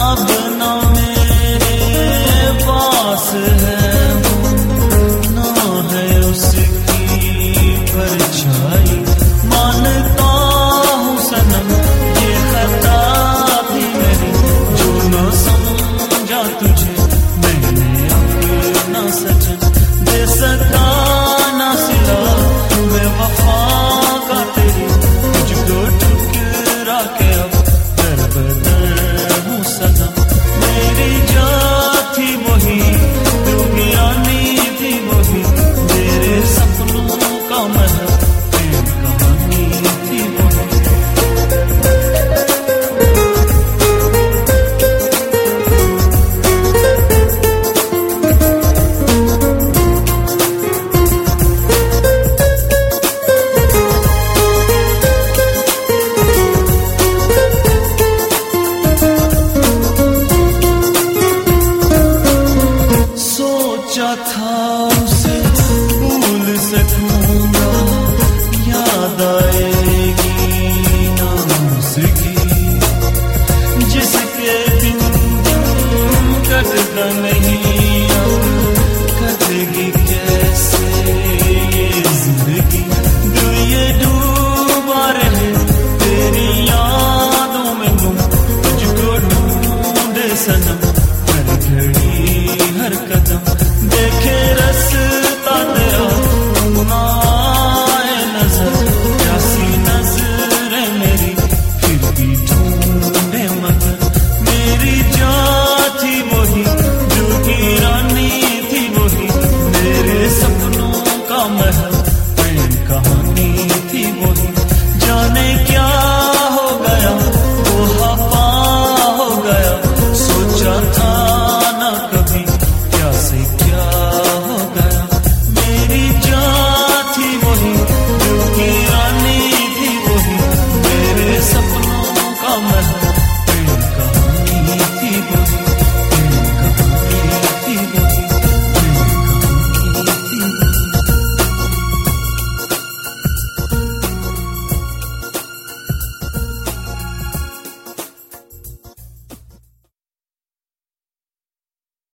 अब ना मेरे पास है वो, ना है उसकी परछाई। मानता हूँ सनम ये खता थी मेरी, जो न समझा तुझे मैंने अपना सजन। दे सका ना सिला बेवफा का तेरी, तुझको ठुकरा के अब दर बदर हूँ सनम। मेरी जो थी वही, तू गिरानी थी वही, मेरे सपनों का महल प्रेम कहानी थी वही। सोचा था उसे भूल सकूंगा, याद आएगी ना उसकी, जिसके बिन कटता नहीं अब कटेगी कैसे ये जिंदगी। दिल ये डूबा रहे तेरी यादों में गुम, तुझको ढूंढे सनम हर घड़ी हर कदम। देखे रास्ता तेरा ना आए नजर, प्यासी नजर मेरी फिर भी ढूंढे मगर। मेरी जान